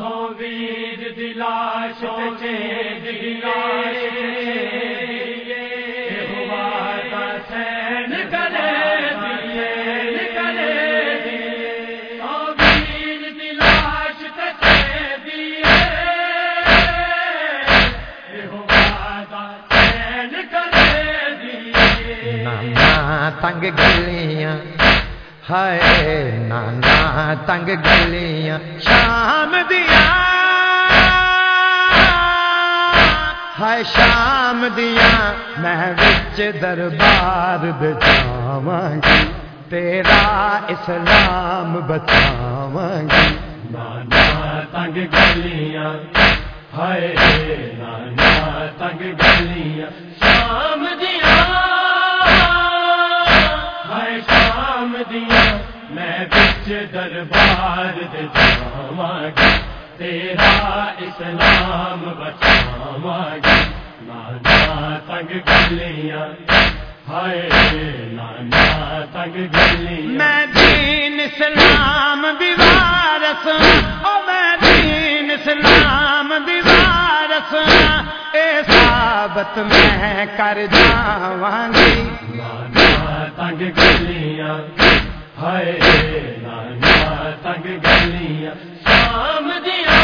ویر دلاش چید دلاش ہوا حسین کرے دیے ویر دلاش چید دیے ہوا حسین کرے دیے نانا تنگ گلیاں ہائے نانا تنگ گلیاں شام دیا ہائے شام دیا میں وچ دربار بچاواں گی تیرا اسلام بچاواں گی نانا تنگ گلیاں ہائے نانا تنگ گلیاں شام دیا ہائے شام دیا میں بچ دربار دے جاواں گی تیرا اسلام بچاواں گی نانا تنگ گلیاں ہائے نانا تنگ گلیاں میں دین اسلام دی وارث او میں دین اسلام دی وارث اے ثابت میں کر جاواں گی نانا تنگ گلیاں ہائے نانا تنگ گلیاں شام دیا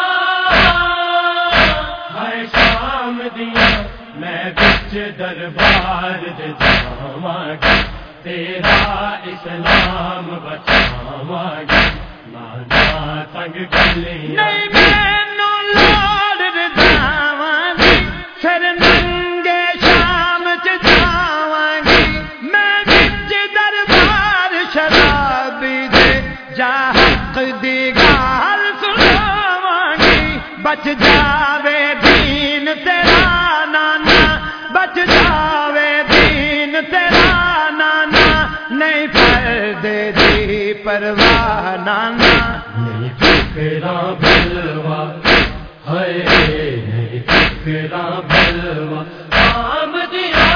ہائے شام دیا میں بچ دربار دے جاواں گی تیرا اسلام بچاواں گی نانا تنگ گلیاں نہیں مینوں لوڑ رضاواں دی سر ننگے شام چ جاواں گی میں وچ دربار شرابی دے جا حق دی گال سناواں گی بچ جاوے دین تیرا نانا بچ جاوے دین تیرا نانا نہیں پردے دی پرواہ نانا نہیں فکرا بلوا ہائے نہیں فکرا بلوا آم دیا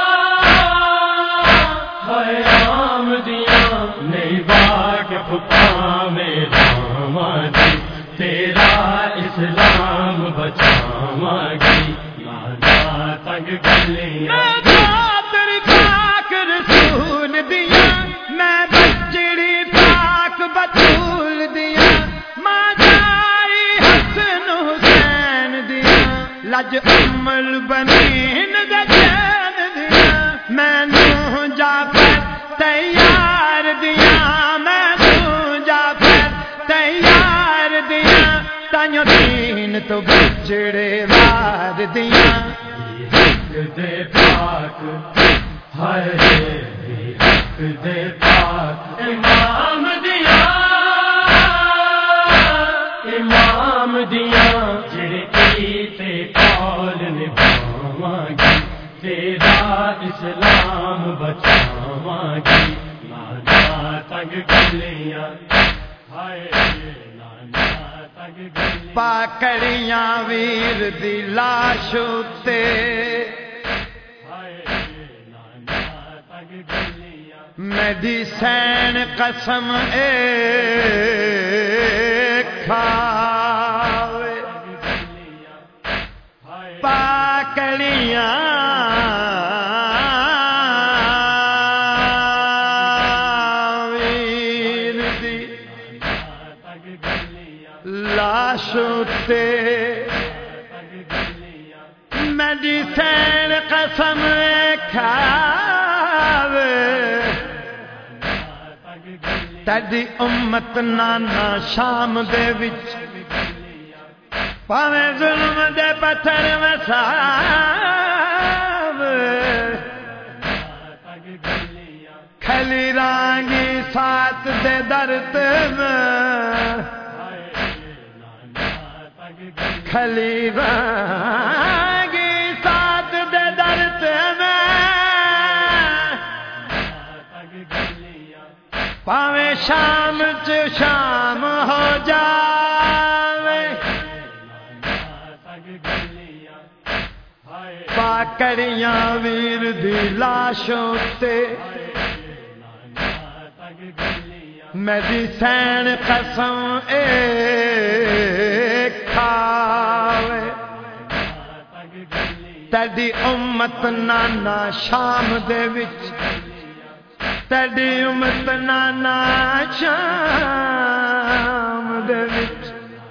ہائے آم دیا نہیں واقف پاویں جاواں گی تیرا اسلام بچاواں گی نانا تنگ گلیاں میں خاطر پاک رسول دیا میں بچڑی پاک بطول دیا ماں جائی حسن حسین دیا لج امل بنین دے چین دیا میں نوح جعفر تیار دیا میں نوح جعفر تیار دیا تائیوں دین تو بچڑے وار دیا حق دے پاک ہائے حق دے پاک امام دیا امام دیا جڑے کیتے قول نبھاواں گی تیرا اسلام بچاواں گی نانا تنگ گلیاں ہائے نانا تنگ گلیاں پاکڑیاں ویر دی لاش اتے ہائے نانا تنگ گلیاں میری سین قسم اے کھاوے پاکڑیاں ویر دی لاش اتے میری سین قسم اے کھاوے تیری امت نانا شام دے وچ پاویں ظلم دے پتھر وساوے کھلی رانگی ساتھ دے درد میں کھلی رانگی ساتھ دے درد میں پاویں شام چ شام ہو جاوے پاکڑیاں ویر دی لاشوں تے میری سین قسم اے تیری امت نانا شام دے وچ تیری امت نانا شام دے وچ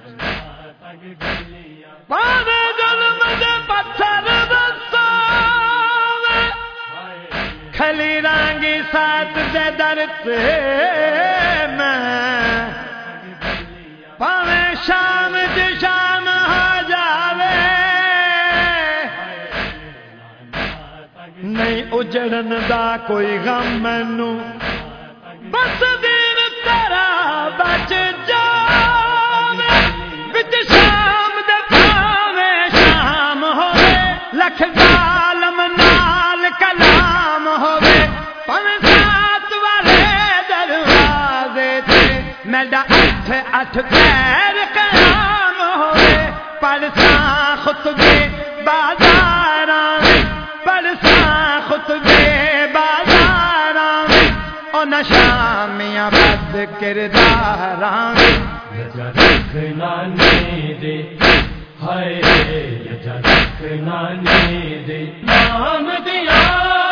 پاوے ظلم دے پتھر دساوے کھلی رانگی ساتھ دے در تے میں پاوے شام دی شام ہو جاوے نہیں اجڑن دا کوئی غم مینوں بس دین تیرا بچ جاوے وچ شام دے پاوے شام ہووے لکھ ظالم نال کلام ہووے پاوے سات والے دروازے تے میرا اٹھ پیر قیام ہووے پڑھساں خطبے بازاراں پڑھساں خطبے بازاراں اون شامیاں بد کرداراں یجا رکھنا نہیں دے ہائے یجا رکھنا نہیں دے نام دیا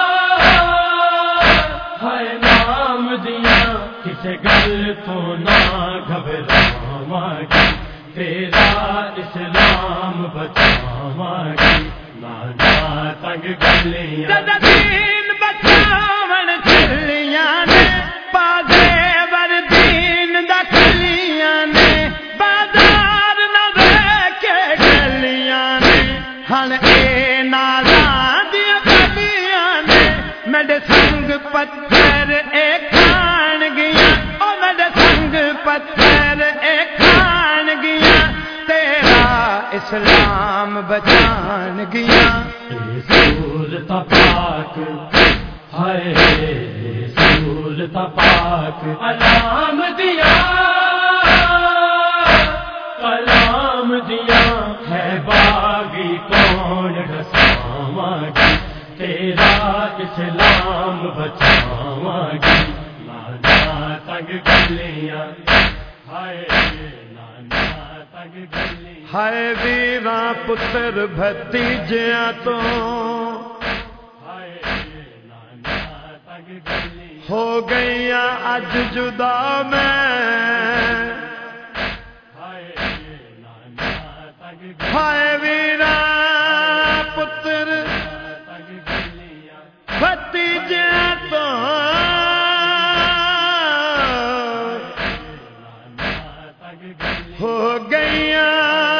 ہائے نام دیا کسے گل تو نہ گھبراواں گی تیرا اسلام بچاواں گی نانا تنگ گلیاں دین بچاون چلیاں نے پادے ور دین دا کلیاں نے بازار نہ ویکھے گلیاں نے ہن اے نالاں دی گلیاں نے میرے سنگ پتھر اے کھان گیاں او میرے سنگ پتھر اے کھان گیاں تیرا اسلام بچان گیاں صورت پاک ہائے صورت پاک علام دیا کلام دیا ہے باغی کون ڈساواں گی تیرا اسلام بچاواں گی نانا تنگ گلیاں ہائے نانا تنگ گلیاں ہائے ویراں پتر بھتیجیاں تو ہو گئیاں اج جدا میں ہائے ویراں پتر بھتیجیاں تو ہو گئیاں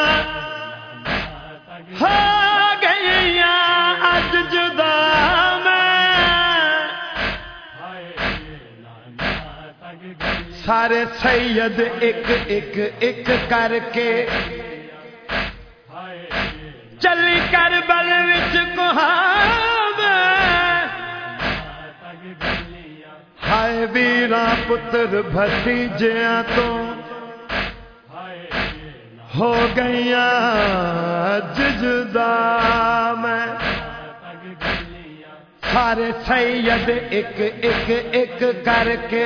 اج جدا میں سارے سید ایک ایک ایک کر کے چلی کربل وچ کوہاوے ہائے ویراں پتر بھتیجیاں تو ہو گئیاں جدا میں سارے سید ایک ایک ایک کر کے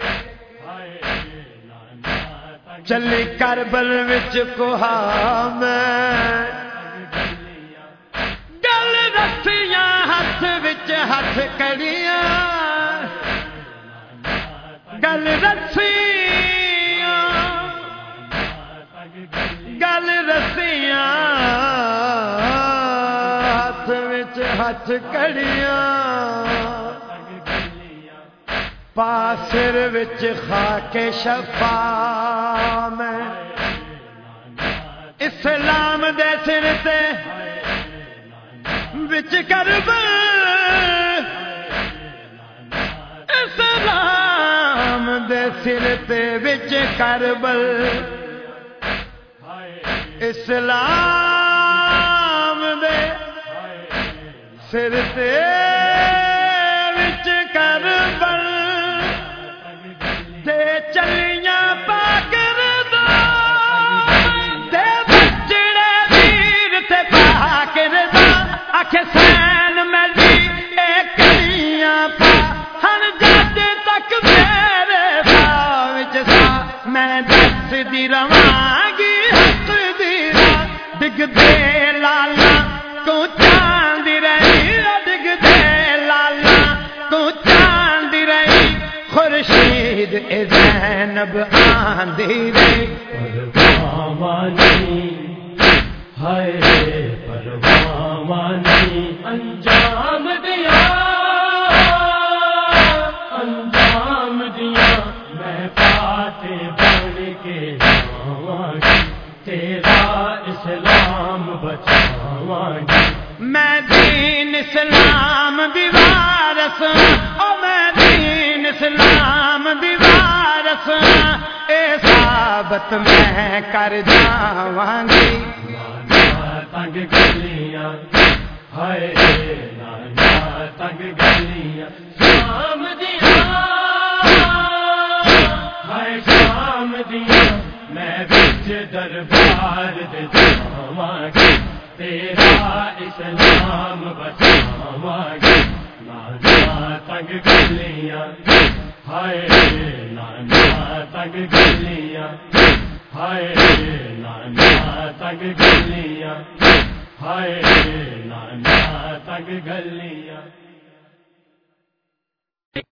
چلی کربل وچ کوہا میں گل رسیاں ہاتھ وچ ہاتھ کڑیاں گل رسیاں گل رسیاں ہاتھ وچ ہاتھ کڑیاں پاسر وچ خاک شفا میں اسلام دے سر تے وچ کربل اسلام دے سر تے وچ کربل اسلام دے سر تے وچ کربل تے چلیاں پاکر دا تے بچڑے ویر تے پاکر دا آکھے سین ملی اے کلیاں پا ہن جد تک میرے پا وچ سا میں دس دی رواں گی حق دی ڈگ دے لالا کو چاند زینب آندھی رے پروانی ہائے پروانی انجام دیا میں پاتے بن کے جاواں گی تیرا اسلام بچاواں گی میں دین اسلام دی وارث او میں دین اسلام دی وارث اے ثابت میں کر جاواں گی نانا تنگ گلیاں ہائے نانا تنگ گلیاں شام دیا ہائے شام دیا میں بچ دربار دے جاواں گی تیرا اسلام بچاواں گی نانا تنگ گلیاں ہائے نانا تنگ گلیاں ہائے نانا تنگ گلیاں ہائے نانا تنگ گلیاں